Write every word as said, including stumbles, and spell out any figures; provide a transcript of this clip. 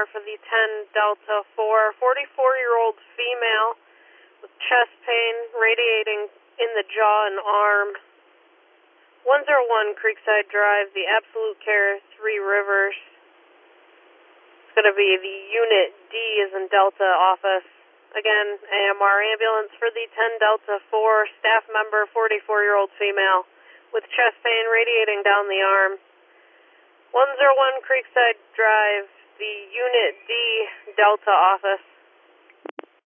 R for the ten Delta four, forty-four-year-old female with chest pain, radiating in the jaw and arm. one oh one Creekside Drive, the Absolute Care, Three Rivers. It's going to be the Unit D as in Delta office. Again, A M R ambulance for the ten Delta four, staff member, forty-four-year-old female with chest pain radiating down the arm. one oh one Creekside Drive, the Unit D Delta office.